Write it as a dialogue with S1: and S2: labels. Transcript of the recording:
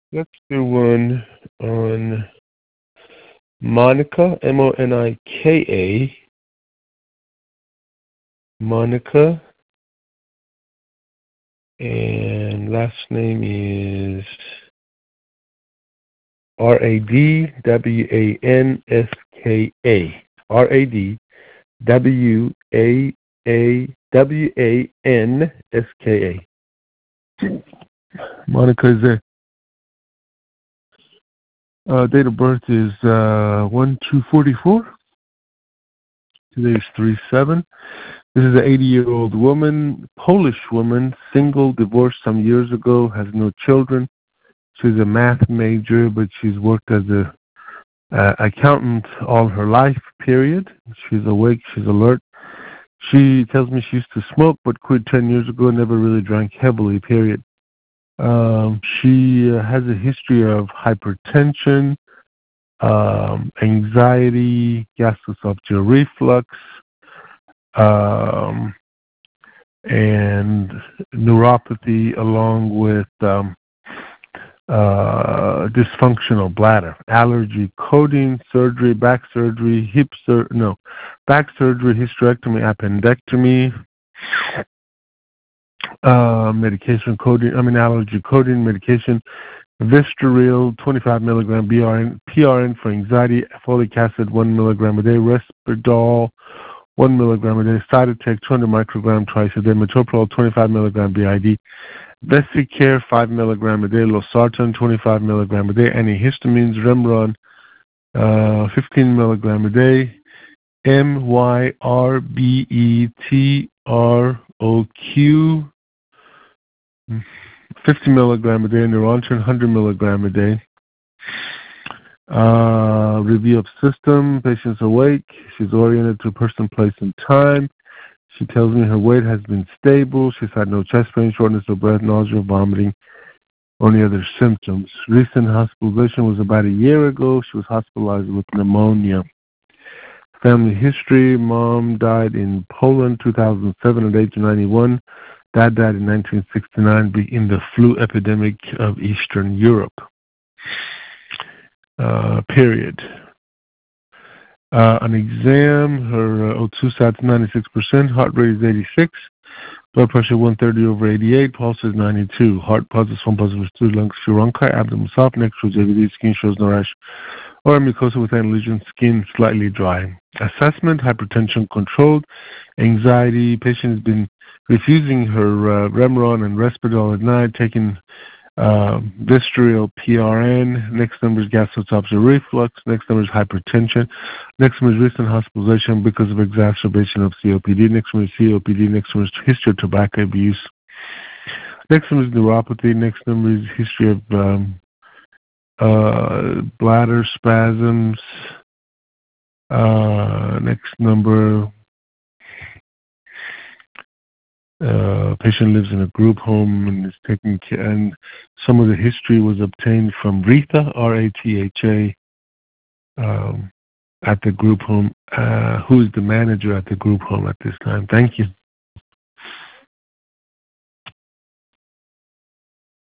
S1: Let's do one on Monica, Monika. Monica. And last name is Radwanska. Radwanska. Monica's date of birth is 1/2/44. Today is 3/7. This is an 80-year-old woman, Polish woman, single, divorced some years ago, has no children. She's a math major, but she's worked as a accountant all her life, period. She's awake, she's alert. She tells me she used to smoke, but quit 10 years ago, never really drank heavily, period. She has a history of hypertension, anxiety, gastroesophageal reflux, and neuropathy, along with dysfunctional bladder, allergy, codeine, surgery, back surgery, back surgery, hysterectomy, appendectomy, medication, allergy, codeine, medication, Vistaril, 25 milligram PRN for anxiety, folic acid, 1 milligram a day, Risperdal, 1 milligram a day, Cytotec, 200 microgram twice a day, Metoprolol, 25 milligram BID, Vesicare, 5 milligram a day, Losartan, 25 milligram a day, antihistamines, Remron, 15 milligram a day, MYRBETROQ, 50 milligram a day, Neurontin, 100 milligram a day. Review of system, patient's awake, she's oriented to person, place, and time. She tells me her weight has been stable, she's had no chest pain, shortness of breath, nausea, vomiting, or any other symptoms. Recent hospitalization was about a year ago. She was hospitalized with pneumonia. Family history, mom died in Poland 2007 at age 91. Dad died in 1969 in the flu epidemic of Eastern Europe. Period. An exam, her O2 sat's 96%, heart rate is 86, blood pressure 130/88, pulse is 92, heart pulse is 1 positive 2, lungs furonchi, abdomen soft, neck shows JVD, skin shows no rash, or mucosa with any lesion, skin slightly dry. Assessment, hypertension controlled, anxiety, patient has been refusing her Remron and Risperdal at night, taking Vistaril PRN. Next number is gastroesophageal reflux. Next number is hypertension. Next number is recent hospitalization because of exacerbation of COPD. Next number is COPD. Next number is history of tobacco abuse. Next number is neuropathy. Next number is history of bladder spasms. Next number, patient lives in a group home and is taking care, and some of the history was obtained from Rita, Ratha, at the group home, who is the manager at the group home at this time. Thank you.